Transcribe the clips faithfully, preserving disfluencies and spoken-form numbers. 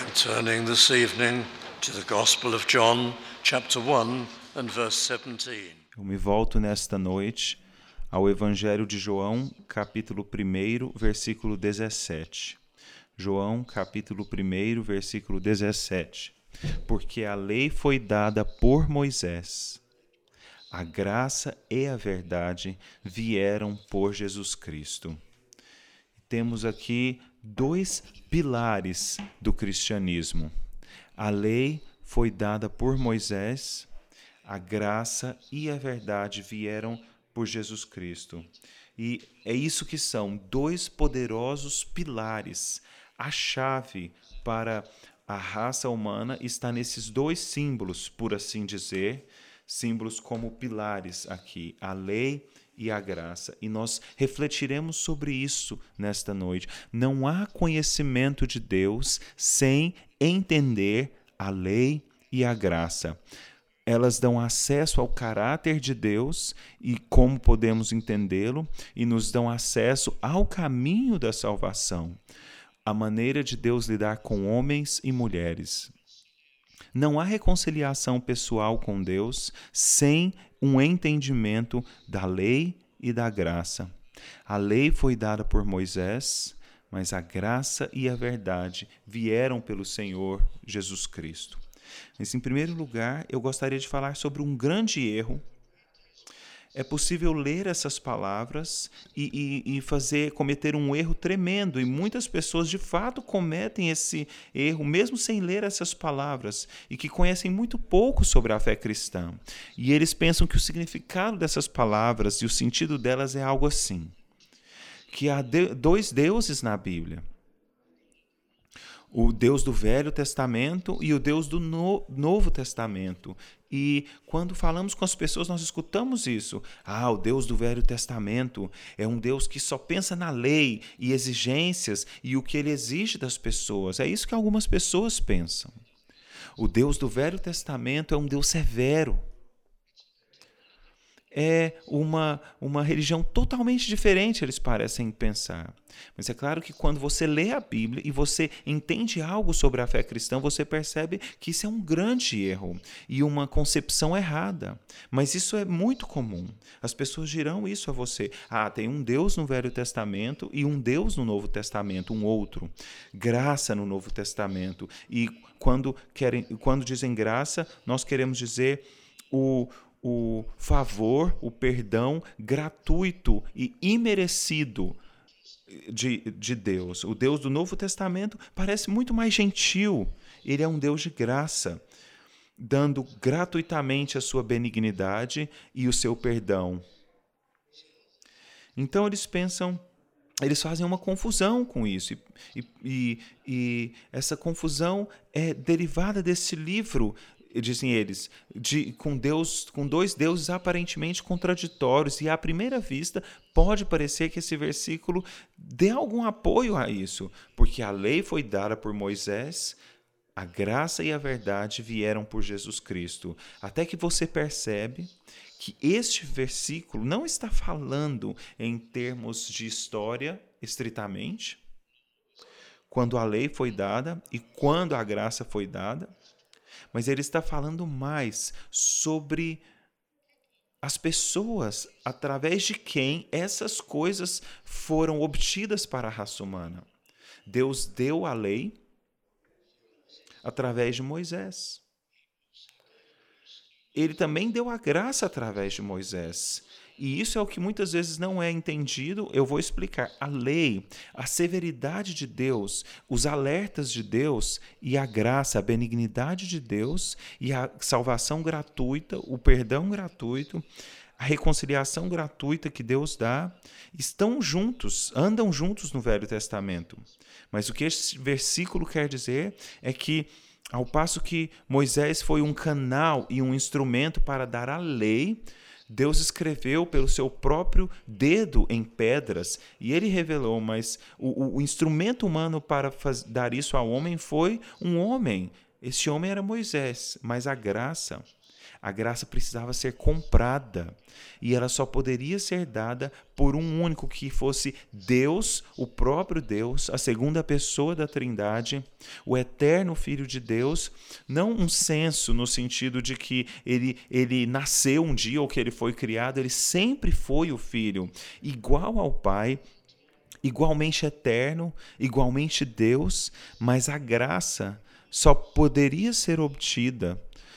I'm turning this evening to the Gospel of John, chapter one and verse seventeen. Eu me volto nesta noite ao Evangelho de João, capítulo um, versículo dezessete. João, capítulo um, versículo dezessete. Porque a lei foi dada por Moisés. A graça e a verdade vieram por Jesus Cristo. Temos aqui dois pilares do cristianismo. A lei foi dada por Moisés, a graça e a verdade vieram por Jesus Cristo. E é isso que são dois poderosos pilares. A chave para a raça humana está nesses dois símbolos, por assim dizer, símbolos como pilares aqui, a lei e a graça. E nós refletiremos sobre isso nesta noite. Não há conhecimento de Deus sem entender a lei e a graça. Elas dão acesso ao caráter de Deus e como podemos entendê-lo, e nos dão acesso ao caminho da salvação, a maneira de Deus lidar com homens e mulheres. Não há reconciliação pessoal com Deus sem um entendimento da lei e da graça. A lei foi dada por Moisés, mas a graça e a verdade vieram pelo Senhor Jesus Cristo. Mas, em primeiro lugar, eu gostaria de falar sobre um grande erro. É possível ler essas palavras e, e, e fazer, cometer um erro tremendo, e muitas pessoas de fato cometem esse erro, mesmo sem ler essas palavras, e que conhecem muito pouco sobre a fé cristã. E eles pensam que o significado dessas palavras e o sentido delas é algo assim, que há de, dois deuses na Bíblia. O Deus do Velho Testamento e o Deus do no, Novo Testamento. E quando falamos com as pessoas, nós escutamos isso. Ah, o Deus do Velho Testamento é um Deus que só pensa na lei e exigências e o que ele exige das pessoas. É isso que algumas pessoas pensam. O Deus do Velho Testamento é um Deus severo. É uma, uma religião totalmente diferente, eles parecem pensar. Mas é claro que quando você lê a Bíblia e você entende algo sobre a fé cristã, você percebe que isso é um grande erro e uma concepção errada. Mas isso é muito comum. As pessoas dirão isso a você. Ah, tem um Deus no Velho Testamento e um Deus no Novo Testamento, um outro. Graça no Novo Testamento. E quando, querem, quando dizem graça, nós queremos dizer o... o favor, o perdão gratuito e imerecido de, de Deus. O Deus do Novo Testamento parece muito mais gentil. Ele é um Deus de graça, dando gratuitamente a sua benignidade e o seu perdão. Então eles pensam, eles fazem uma confusão com isso. E, e, e essa confusão é derivada desse livro, dizem eles, de, com, Deus, com dois deuses aparentemente contraditórios, e à primeira vista pode parecer que esse versículo dê algum apoio a isso, porque a lei foi dada por Moisés, a graça e a verdade vieram por Jesus Cristo. Até que você percebe que este versículo não está falando em termos de história estritamente, quando a lei foi dada e quando a graça foi dada, mas ele está falando mais sobre as pessoas através de quem essas coisas foram obtidas para a raça humana. Deus deu a lei através de Moisés. Ele também deu a graça através de Moisés. E isso é o que muitas vezes não é entendido. Eu vou explicar. A lei, a severidade de Deus, os alertas de Deus e a graça, a benignidade de Deus e a salvação gratuita, o perdão gratuito, a reconciliação gratuita que Deus dá, estão juntos, andam juntos no Velho Testamento. Mas o que esse versículo quer dizer é que, ao passo que Moisés foi um canal e um instrumento para dar a lei, Deus escreveu pelo seu próprio dedo em pedras e ele revelou, mas o, o instrumento humano para faz, dar isso ao homem foi um homem. Esse homem era Moisés, mas a graça, A graça precisava ser comprada e ela só poderia ser dada por um único, que fosse Deus, o próprio Deus, a segunda pessoa da Trindade, o eterno Filho de Deus, não um senso no sentido de que ele, ele nasceu um dia ou que ele foi criado, ele sempre foi o Filho, igual ao Pai, igualmente eterno, igualmente Deus, mas a graça só poderia ser obtida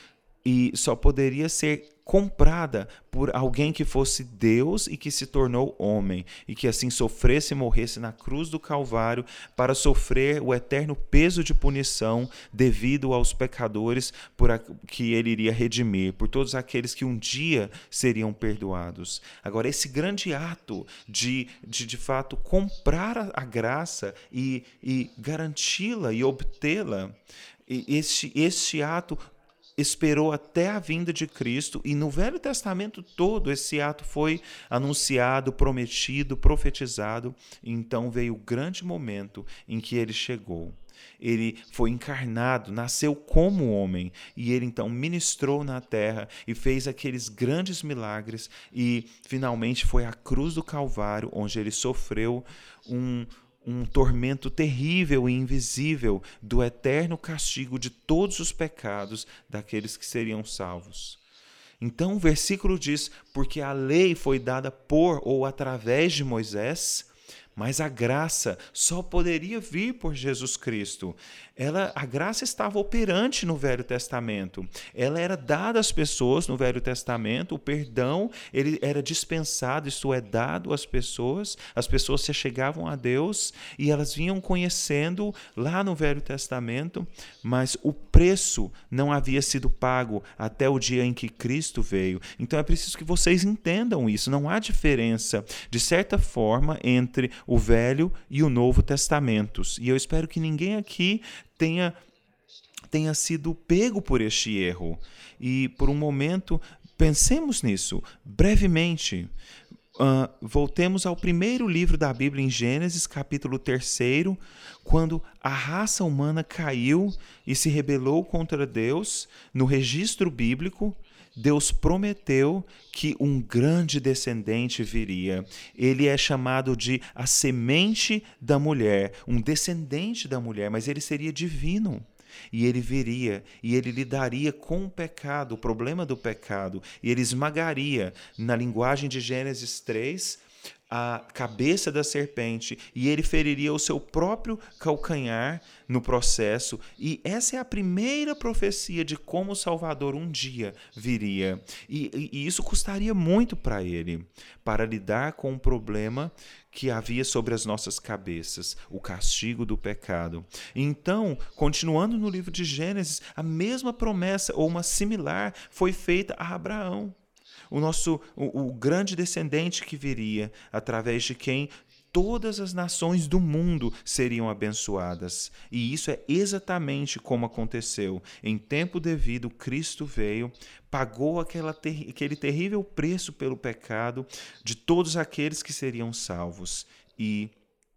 e só poderia ser comprada por alguém que fosse Deus e que se tornou homem, e que assim sofresse e morresse na cruz do Calvário para sofrer o eterno peso de punição devido aos pecadores por a, que ele iria redimir, por todos aqueles que um dia seriam perdoados. Agora, esse grande ato de, de, de fato, comprar a, a graça e, e garanti-la e obtê-la, este, este ato esperou até a vinda de Cristo, e no Velho Testamento todo esse ato foi anunciado, prometido, profetizado. Então veio o grande momento em que ele chegou. Ele foi encarnado, nasceu como homem, e ele então ministrou na terra e fez aqueles grandes milagres, e finalmente foi à cruz do Calvário, onde ele sofreu um um tormento terrível e invisível do eterno castigo de todos os pecados daqueles que seriam salvos. Então o versículo diz: porque a lei foi dada por ou através de Moisés, mas a graça só poderia vir por Jesus Cristo. Ela, a graça estava operante no Velho Testamento. Ela era dada às pessoas no Velho Testamento. O perdão ele era dispensado, isto é, dado às pessoas. As pessoas se chegavam a Deus e elas vinham conhecendo lá no Velho Testamento, mas o preço não havia sido pago até o dia em que Cristo veio. Então é preciso que vocês entendam isso. Não há diferença, de certa forma, entre o Velho e o Novo Testamentos. E eu espero que ninguém aqui tenha, tenha sido pego por este erro. E, por um momento, pensemos nisso brevemente. Uh, voltemos ao primeiro livro da Bíblia, em Gênesis, capítulo três, quando a raça humana caiu e se rebelou contra Deus. No registro bíblico, Deus prometeu que um grande descendente viria. Ele é chamado de a semente da mulher, um descendente da mulher, mas ele seria divino. E ele viria, e ele lidaria com o pecado, o problema do pecado, e ele esmagaria, na linguagem de Gênesis três, a cabeça da serpente, e ele feriria o seu próprio calcanhar no processo. E essa é a primeira profecia de como o Salvador um dia viria. E, e isso custaria muito para ele, para lidar com o problema que havia sobre as nossas cabeças, o castigo do pecado. Então, continuando no livro de Gênesis, a mesma promessa, ou uma similar, foi feita a Abraão. O nosso o, o grande descendente que viria, através de quem todas as nações do mundo seriam abençoadas. E isso é exatamente como aconteceu. Em tempo devido, Cristo veio, pagou aquela ter, aquele terrível preço pelo pecado de todos aqueles que seriam salvos. E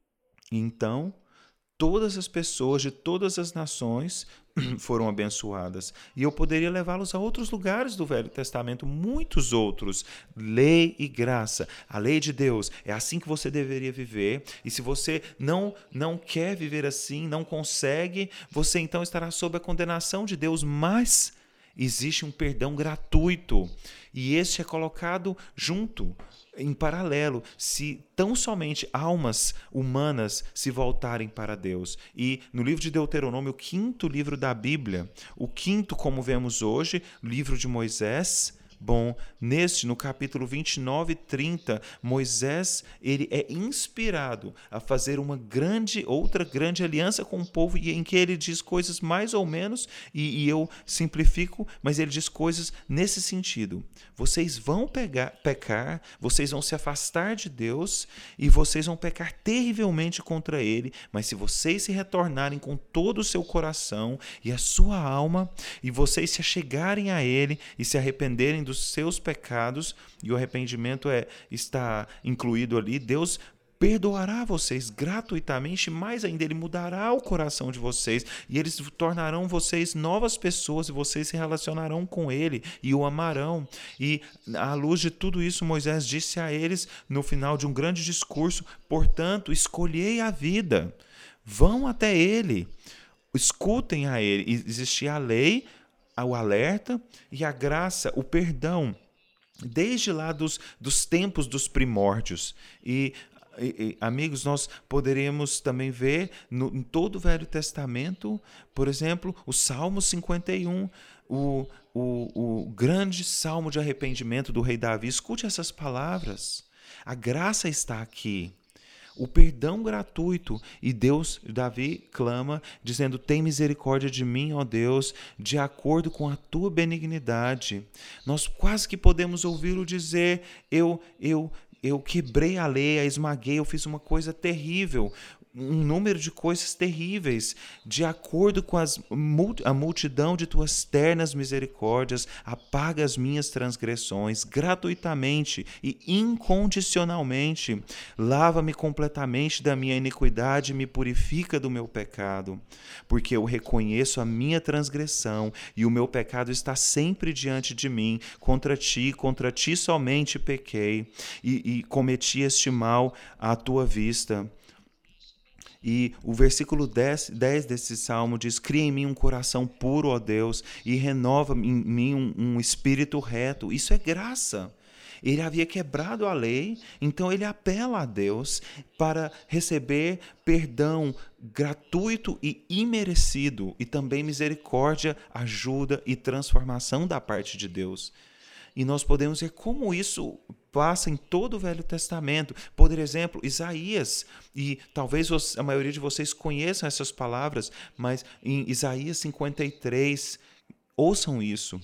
então todas as pessoas de todas as nações foram abençoadas. E eu poderia levá-los a outros lugares do Velho Testamento, muitos outros. Lei e graça. A lei de Deus. É assim que você deveria viver. E se você não, não quer viver assim, não consegue, você então estará sob a condenação de Deus. Mas existe um perdão gratuito. E este é colocado junto, em paralelo, se tão somente almas humanas se voltarem para Deus. E no livro de Deuteronômio, o quinto livro da Bíblia, o quinto, como vemos hoje, livro de Moisés. Bom, neste, no capítulo vinte e nove e trinta, Moisés ele é inspirado a fazer uma grande, outra grande aliança com o povo, e em que ele diz coisas mais ou menos, e, e eu simplifico, mas ele diz coisas nesse sentido. Vocês vão pegar, pecar, vocês vão se afastar de Deus, e vocês vão pecar terrivelmente contra Ele, mas se vocês se retornarem com todo o seu coração e a sua alma, e vocês se achegarem a Ele e se arrependerem dos seus pecados, e o arrependimento é, está incluído ali, Deus perdoará vocês gratuitamente, mais ainda, Ele mudará o coração de vocês e eles tornarão vocês novas pessoas e vocês se relacionarão com Ele e o amarão. E à luz de tudo isso, Moisés disse a eles no final de um grande discurso: portanto, escolhei a vida, vão até Ele, escutem a Ele. Existia a lei, o alerta e a graça, o perdão, desde lá dos, dos tempos dos primórdios. E, e, e amigos, nós poderíamos também ver no, em todo o Velho Testamento, por exemplo, o Salmo cinquenta e um, o, o, o grande salmo de arrependimento do rei Davi. Escute essas palavras. A graça está aqui, o perdão gratuito. E Deus, Davi clama, dizendo: tem misericórdia de mim, ó Deus, de acordo com a tua benignidade. Nós quase que podemos ouvi-lo dizer: eu, eu, eu quebrei a lei, a esmaguei, eu fiz uma coisa terrível, um número de coisas terríveis. De acordo com as, a multidão de tuas ternas misericórdias, apaga as minhas transgressões gratuitamente e incondicionalmente. Lava-me completamente da minha iniquidade e me purifica do meu pecado, porque eu reconheço a minha transgressão e o meu pecado está sempre diante de mim. Contra ti, contra ti somente pequei e, e cometi este mal à tua vista. E o versículo dez, dez desse salmo diz: cria em mim um coração puro, ó Deus, e renova em mim um, um espírito reto. Isso é graça. Ele havia quebrado a lei, então ele apela a Deus para receber perdão gratuito e imerecido, e também misericórdia, ajuda e transformação da parte de Deus. E nós podemos ver como isso passa em todo o Velho Testamento. Por exemplo, Isaías, e talvez a maioria de vocês conheçam essas palavras, mas em Isaías cinquenta e três, ouçam isso.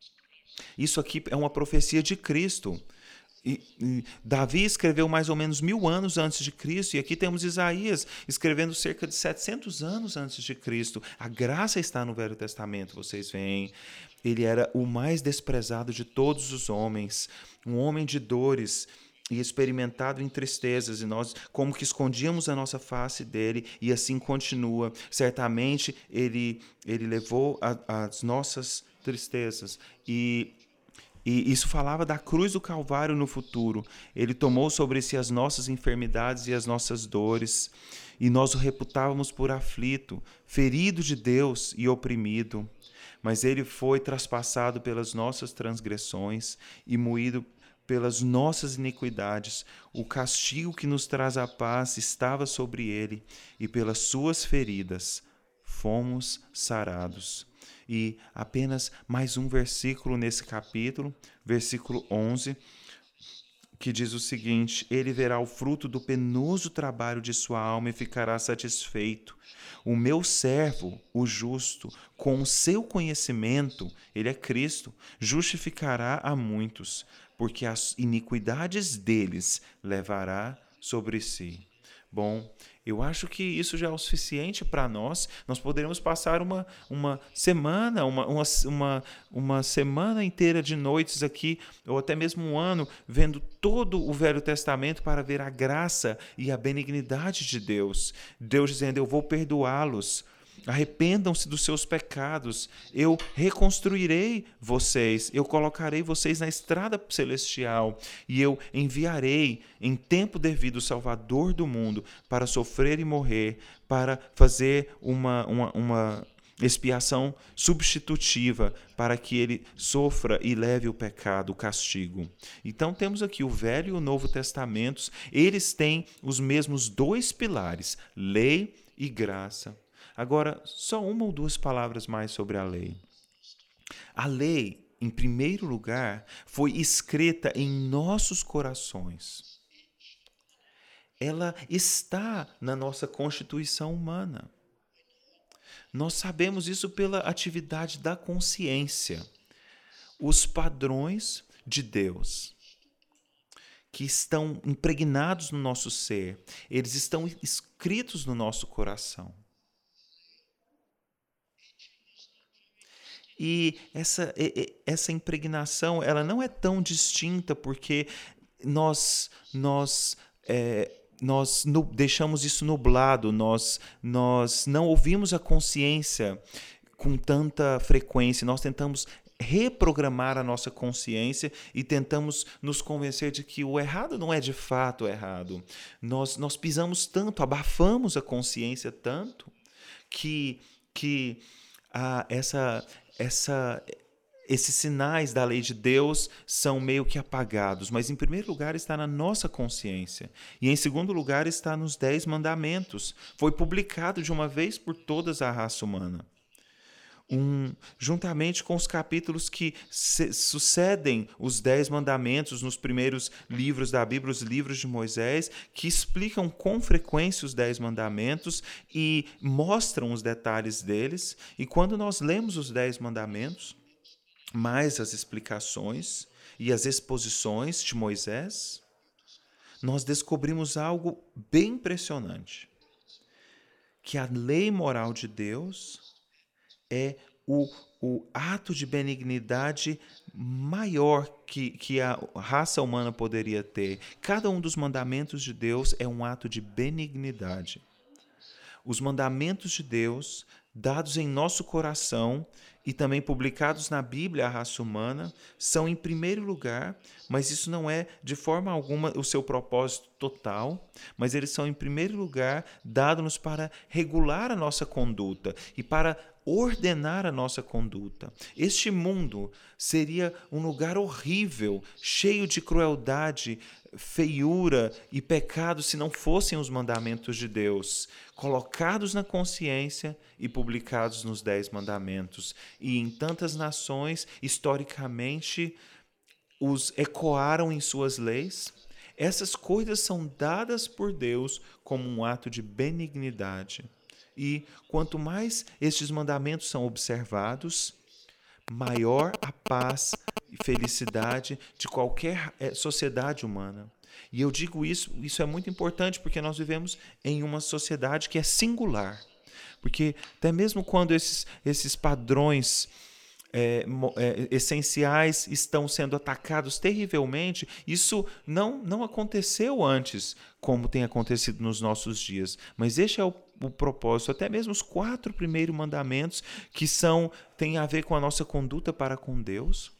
Isso aqui é uma profecia de Cristo. E, e Davi escreveu mais ou menos mil anos antes de Cristo, e aqui temos Isaías escrevendo cerca de setecentos anos antes de Cristo. A graça está no Velho Testamento, vocês veem. Ele era o mais desprezado de todos os homens, um homem de dores e experimentado em tristezas, e nós como que escondíamos a nossa face dele, e assim continua. Certamente ele, ele levou a, as nossas tristezas, e E isso falava da cruz do Calvário no futuro. Ele tomou sobre si as nossas enfermidades e as nossas dores, e nós o reputávamos por aflito, ferido de Deus e oprimido. Mas ele foi traspassado pelas nossas transgressões e moído pelas nossas iniquidades. O castigo que nos traz a paz estava sobre ele, e pelas suas feridas fomos sarados. E apenas mais um versículo nesse capítulo, versículo onze, que diz o seguinte: ele verá o fruto do penoso trabalho de sua alma e ficará satisfeito. O meu servo, o justo, com o seu conhecimento, ele é Cristo, justificará a muitos, porque as iniquidades deles levará sobre si. Bom, eu acho que isso já é o suficiente para nós. Nós poderíamos passar uma, uma semana, uma, uma, uma, uma semana inteira de noites aqui, ou até mesmo um ano, vendo todo o Velho Testamento para ver a graça e a benignidade de Deus. Deus dizendo: eu vou perdoá-los. Arrependam-se dos seus pecados, eu reconstruirei vocês, eu colocarei vocês na estrada celestial, e eu enviarei em tempo devido o Salvador do mundo para sofrer e morrer, para fazer uma, uma, uma expiação substitutiva, para que ele sofra e leve o pecado, o castigo. Então temos aqui o Velho e o Novo Testamentos, eles têm os mesmos dois pilares, lei e graça. Agora, só uma ou duas palavras mais sobre a lei. A lei, em primeiro lugar, foi escrita em nossos corações. Ela está na nossa constituição humana. Nós sabemos isso pela atividade da consciência. Os padrões de Deus, que estão impregnados no nosso ser, eles estão escritos no nosso coração. E essa, essa impregnação, ela não é tão distinta, porque nós, nós é, nós nu, deixamos isso nublado, nós, nós não ouvimos a consciência com tanta frequência, nós tentamos reprogramar a nossa consciência e tentamos nos convencer de que o errado não é de fato errado. Nós, nós pisamos tanto, abafamos a consciência tanto, que, que ah, essa, essa, esses sinais da lei de Deus são meio que apagados. Mas, em primeiro lugar, está na nossa consciência. E, em segundo lugar, está nos Dez Mandamentos. Foi publicado de uma vez por todas a raça humana. Um, juntamente com os capítulos que se, sucedem os Dez Mandamentos nos primeiros livros da Bíblia, os livros de Moisés, que explicam com frequência os Dez Mandamentos e mostram os detalhes deles. E quando nós lemos os Dez Mandamentos, mais as explicações e as exposições de Moisés, nós descobrimos algo bem impressionante, que a lei moral de Deus é o, o ato de benignidade maior que, que a raça humana poderia ter. Cada um dos mandamentos de Deus é um ato de benignidade. Os mandamentos de Deus, dados em nosso coração e também publicados na Bíblia, a raça humana, são em primeiro lugar, mas isso não é de forma alguma o seu propósito total, mas eles são em primeiro lugar dados-nos para regular a nossa conduta e para ordenar a nossa conduta. Este mundo seria um lugar horrível, cheio de crueldade, feiura e pecado se não fossem os mandamentos de Deus, colocados na consciência e publicados nos Dez Mandamentos. E em tantas nações, historicamente, os ecoaram em suas leis. Essas coisas são dadas por Deus como um ato de benignidade. E quanto mais estes mandamentos são observados, maior a paz e felicidade de qualquer sociedade humana. E eu digo isso, isso é muito importante porque nós vivemos em uma sociedade que é singular. Porque até mesmo quando esses, esses padrões É, é, essenciais estão sendo atacados terrivelmente, isso não, não aconteceu antes, como tem acontecido nos nossos dias. Mas este é o, o propósito. Até mesmo os quatro primeiros mandamentos, que são, têm a ver com a nossa conduta para com Deus,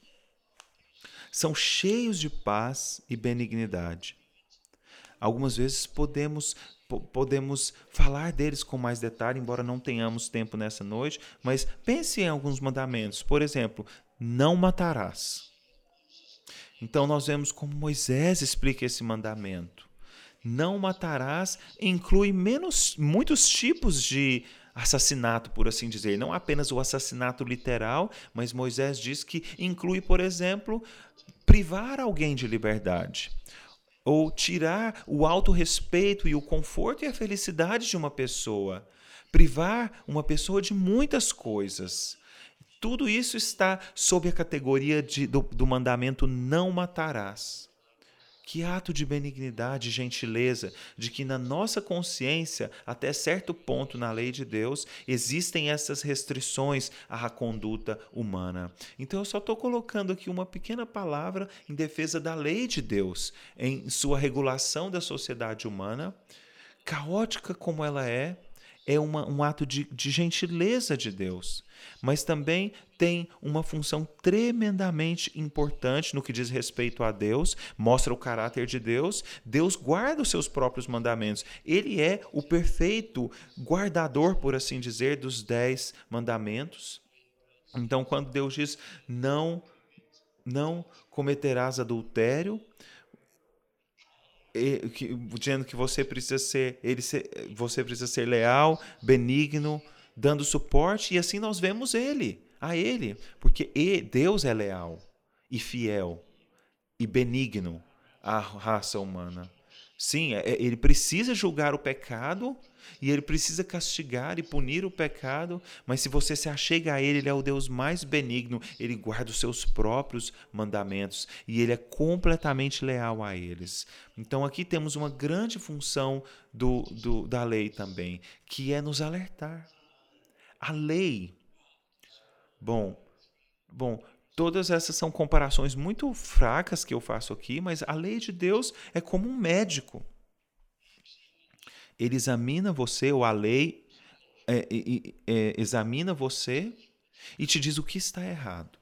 são cheios de paz e benignidade. Algumas vezes podemos podemos falar deles com mais detalhe, embora não tenhamos tempo nessa noite, mas pense em alguns mandamentos. Por exemplo, não matarás. Então nós vemos como Moisés explica esse mandamento. Não matarás inclui menos, muitos tipos de assassinato, por assim dizer. Não apenas o assassinato literal, mas Moisés diz que inclui, por exemplo, privar alguém de liberdade, ou tirar o autorrespeito e o conforto e a felicidade de uma pessoa, privar uma pessoa de muitas coisas. Tudo isso está sob a categoria de, do, do mandamento não matarás. Que ato de benignidade e gentileza, de que na nossa consciência, até certo ponto na lei de Deus, existem essas restrições à conduta humana. Então eu só estou colocando aqui uma pequena palavra em defesa da lei de Deus, em sua regulação da sociedade humana, caótica como ela é, é uma, um ato de, de gentileza de Deus, mas também tem uma função tremendamente importante no que diz respeito a Deus, mostra o caráter de Deus. Deus guarda os seus próprios mandamentos. Ele é o perfeito guardador, por assim dizer, dos dez mandamentos. Então, quando Deus diz, não, não cometerás adultério, dizendo que você precisa ser, ele ser, você precisa ser leal, benigno, dando suporte, e assim nós vemos ele, a ele, porque Deus é leal e fiel e benigno à raça humana. Sim, ele precisa julgar o pecado e ele precisa castigar e punir o pecado, mas se você se achega a ele, ele é o Deus mais benigno, ele guarda os seus próprios mandamentos e ele é completamente leal a eles. Então aqui temos uma grande função do, do, da lei também, que é nos alertar. A lei, bom, bom, todas essas são comparações muito fracas que eu faço aqui, mas a lei de Deus é como um médico. ele examina você, ou a lei é, é, é, examina você e te diz o que está errado.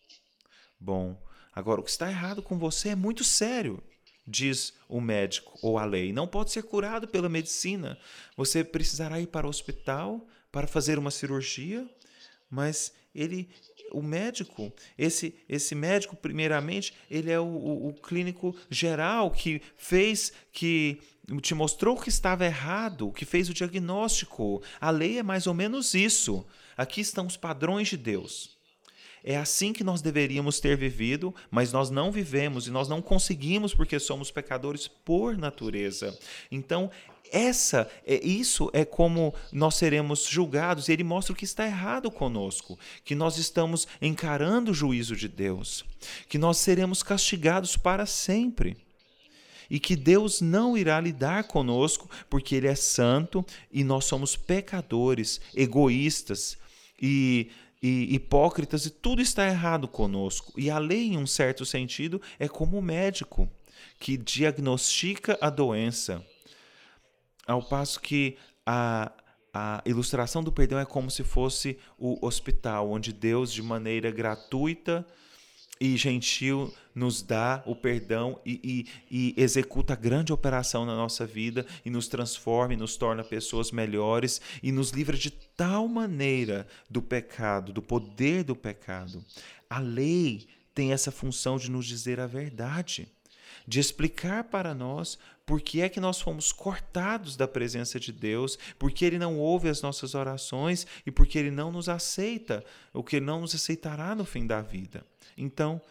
Bom, agora o que está errado com você é muito sério, diz o médico ou a lei. Não pode ser curado pela medicina. Você precisará ir para o hospital para fazer uma cirurgia, mas ele, o médico, esse, esse médico, primeiramente, ele é o, o, o clínico geral que fez, que te mostrou que estava errado, que fez o diagnóstico. A lei é mais ou menos isso. Aqui estão os padrões de Deus. É assim que nós deveríamos ter vivido, mas nós não vivemos e nós não conseguimos porque somos pecadores por natureza. Então, essa, é, isso é como nós seremos julgados. Ele mostra o que está errado conosco, que nós estamos encarando o juízo de Deus, que nós seremos castigados para sempre. E que Deus não irá lidar conosco porque Ele é santo e nós somos pecadores, egoístas e, e hipócritas, e tudo está errado conosco. E a lei, em um certo sentido, é como o médico que diagnostica a doença, ao passo que a, a ilustração do perdão é como se fosse o hospital, onde Deus, de maneira gratuita e gentil, nos dá o perdão e, e, e executa a grande operação na nossa vida e nos transforma e nos torna pessoas melhores e nos livra de tal maneira do pecado, do poder do pecado. A lei tem essa função de nos dizer a verdade, de explicar para nós por que é que nós fomos cortados da presença de Deus, porque Ele não ouve as nossas orações e porque Ele não nos aceita, o que Ele não nos aceitará no fim da vida. Então,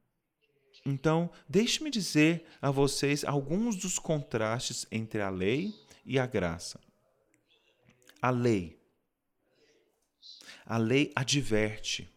então deixe-me dizer a vocês alguns dos contrastes entre a lei e a graça. A lei. A lei adverte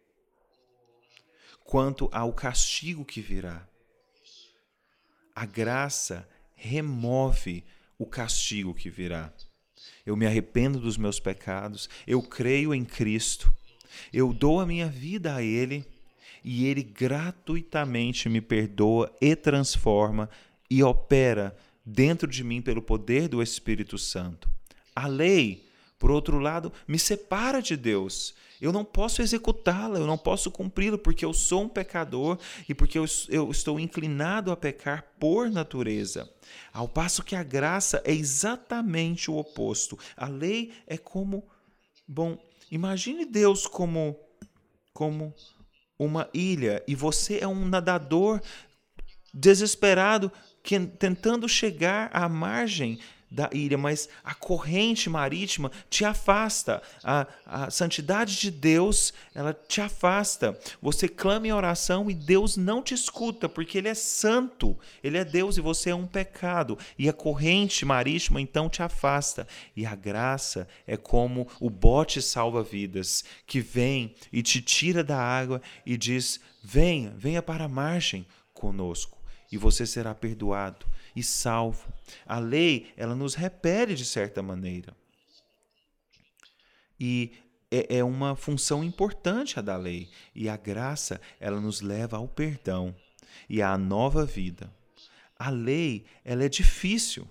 quanto ao castigo que virá. A graça remove o castigo que virá. Eu me arrependo dos meus pecados, eu creio em Cristo, eu dou a minha vida a Ele e Ele gratuitamente me perdoa e transforma e opera dentro de mim pelo poder do Espírito Santo. A lei, por outro lado, me separa de Deus. Eu não posso executá-la, eu não posso cumpri-la, porque eu sou um pecador e porque eu, eu estou inclinado a pecar por natureza. Ao passo que a graça é exatamente o oposto. A lei é como... Bom, imagine Deus como, como uma ilha e você é um nadador desesperado que, tentando chegar à margem da ilha, mas a corrente marítima te afasta, a, a santidade de Deus, ela te afasta. Você clama em oração e Deus não te escuta, porque Ele é santo, Ele é Deus e você é um pecado, e a corrente marítima então te afasta. E a graça é como o bote salva-vidas, que vem e te tira da água e diz, venha, venha para a margem conosco, e você será perdoado e salvo. A lei, ela nos repele de certa maneira. E é, é uma função importante a da lei. E a graça, ela nos leva ao perdão e à nova vida. A lei, ela é difícil.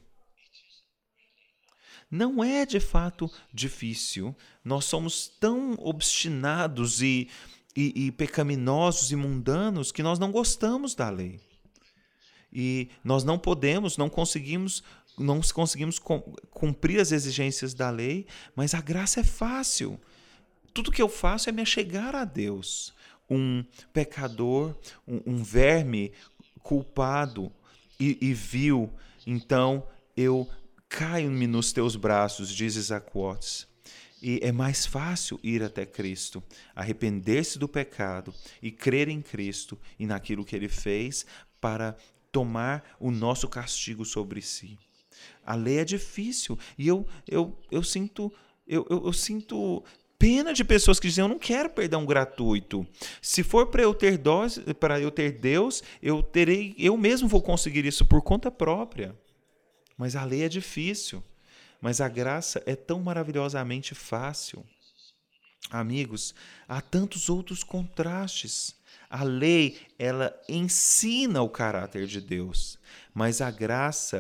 Não é de fato difícil. Nós somos tão obstinados e, e, e pecaminosos e mundanos que nós não gostamos da lei. E nós não podemos, não conseguimos, não conseguimos cumprir as exigências da lei, mas a graça é fácil. Tudo que eu faço é me achegar a Deus. Um pecador, um, um verme culpado e, e vil, então eu caio-me nos teus braços, diz Isaac Watts. E é mais fácil ir até Cristo, arrepender-se do pecado e crer em Cristo e naquilo que Ele fez para tomar o nosso castigo sobre si. A lei é difícil e eu, eu, eu, sinto, eu, eu, eu sinto pena de pessoas que dizem, eu não quero perdão gratuito. Se for para eu ter dose, para eu ter Deus, eu terei, eu mesmo vou conseguir isso por conta própria. Mas a lei é difícil, mas a graça é tão maravilhosamente fácil. Amigos, há tantos outros contrastes. A lei, ela ensina o caráter de Deus, mas a graça,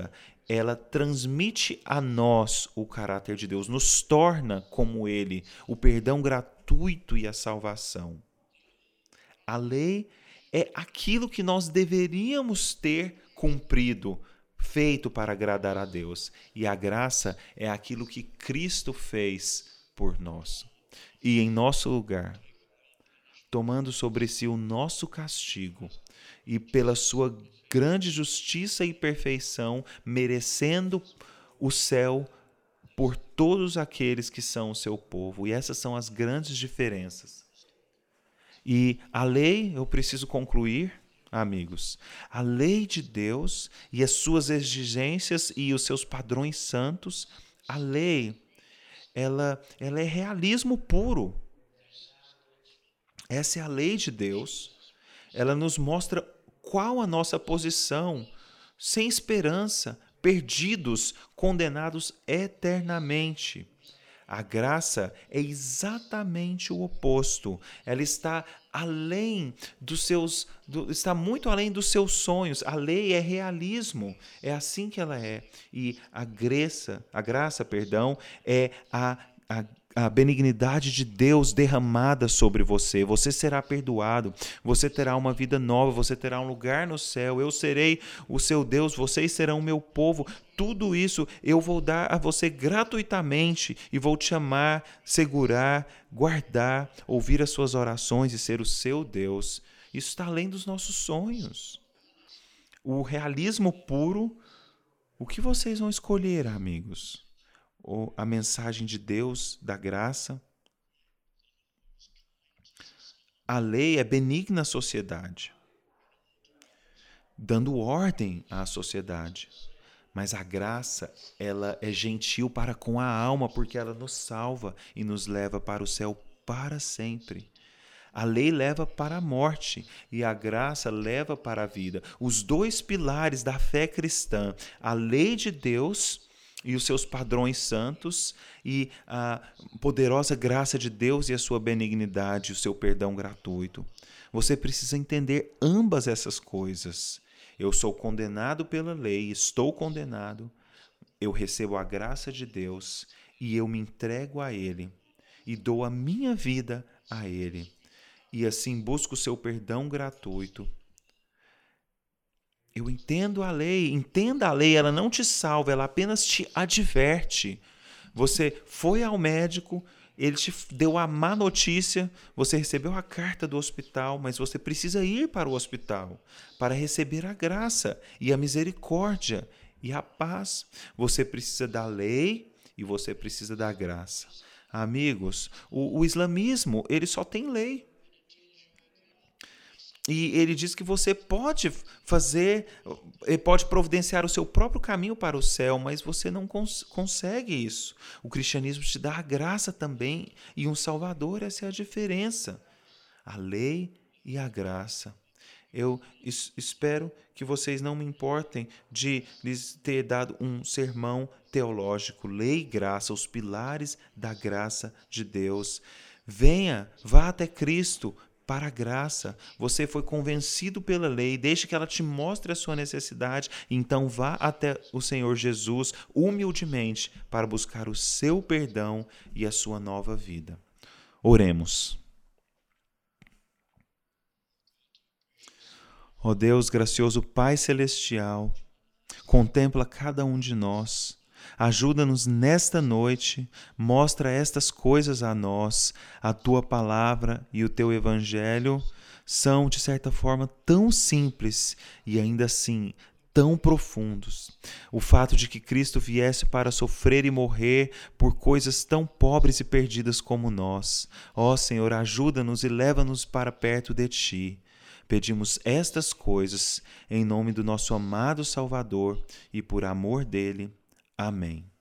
ela transmite a nós o caráter de Deus, nos torna como Ele, o perdão gratuito e a salvação. A lei é aquilo que nós deveríamos ter cumprido, feito para agradar a Deus. E a graça é aquilo que Cristo fez por nós. E em nosso lugar, tomando sobre si o nosso castigo e pela sua grande justiça e perfeição, merecendo o céu por todos aqueles que são o seu povo. E essas são as grandes diferenças. E a lei, eu preciso concluir, amigos, a lei de Deus e as suas exigências e os seus padrões santos, a lei, ela, ela é realismo puro. Essa é a lei de Deus. Ela nos mostra qual a nossa posição, sem esperança, perdidos, condenados eternamente. A graça é exatamente o oposto. Ela está além dos seus, do, está muito além dos seus sonhos. A lei é realismo. É assim que ela é. E a graça, a graça, perdão, é a, a A benignidade de Deus derramada sobre você. Você será perdoado, você terá uma vida nova, você terá um lugar no céu. Eu serei o seu Deus, vocês serão o meu povo. Tudo isso eu vou dar a você gratuitamente e vou te amar, segurar, guardar, ouvir as suas orações e ser o seu Deus. Isso está além dos nossos sonhos. O realismo puro, o que vocês vão escolher, amigos? Ou a mensagem de Deus, da graça? A lei é benigna à sociedade, dando ordem à sociedade. Mas a graça, ela é gentil para com a alma, porque ela nos salva e nos leva para o céu para sempre. A lei leva para a morte e a graça leva para a vida. Os dois pilares da fé cristã, a lei de Deus e os seus padrões santos, e a poderosa graça de Deus e a sua benignidade, o seu perdão gratuito. Você precisa entender ambas essas coisas. Eu sou condenado pela lei, estou condenado, eu recebo a graça de Deus e eu me entrego a Ele e dou a minha vida a Ele. E assim busco o seu perdão gratuito. Eu entendo a lei, entenda a lei, ela não te salva, ela apenas te adverte. Você foi ao médico, ele te deu a má notícia, você recebeu a carta do hospital, mas você precisa ir para o hospital para receber a graça e a misericórdia e a paz. Você precisa da lei e você precisa da graça. Amigos, o, o islamismo, ele só tem lei. E ele diz que você pode fazer, pode providenciar o seu próprio caminho para o céu, mas você não cons- consegue isso. O cristianismo te dá a graça também e um salvador, essa é a diferença. A lei e a graça. Eu es- espero que vocês não me importem de lhes ter dado um sermão teológico. Lei e graça, os pilares da graça de Deus. Venha, vá até Cristo, para a graça. Você foi convencido pela lei, deixe que ela te mostre a sua necessidade, então vá até o Senhor Jesus humildemente para buscar o seu perdão e a sua nova vida. Oremos. Ó Deus, gracioso Pai Celestial, contempla cada um de nós. Ajuda-nos nesta noite, mostra estas coisas a nós. A tua palavra e o teu evangelho são, de certa forma, tão simples e ainda assim tão profundos. O fato de que Cristo viesse para sofrer e morrer por coisas tão pobres e perdidas como nós. Ó Senhor, ajuda-nos e leva-nos para perto de ti. Pedimos estas coisas em nome do nosso amado Salvador e por amor dele. Amém.